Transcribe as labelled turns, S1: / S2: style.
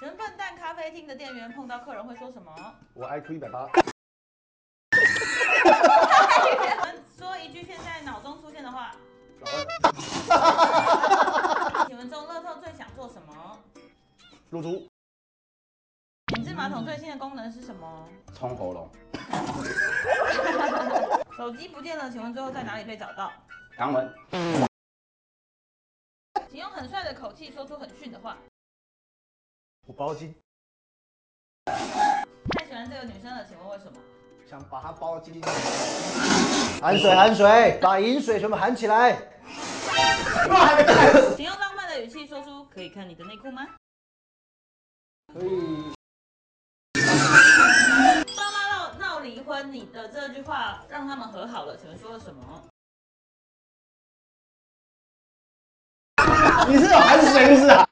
S1: 请问笨蛋咖啡厅的店员碰到客人会说什么？
S2: 我 IQ 180。
S1: 说一句现在脑中出现的话。请问中乐透最想做什么？
S2: 入猪。
S1: 免治马桶最新的功能是什么？
S2: 冲喉咙。
S1: 手机不见了，请问最后在哪里被找到？
S2: 肛门。
S1: 请用很帅的口气说出很逊的话。
S2: 我包金。
S1: 太喜欢这个女生了，请问为什么？
S2: 想把她包金。
S3: 含水，含水，把饮水全部含起来。
S1: 请用浪漫的语气说出可以看你的内裤吗？
S3: 可以。
S1: 爸妈闹离婚，你的这句话让他们和好了，请问说了什么？
S2: 你是有含水是不是啊？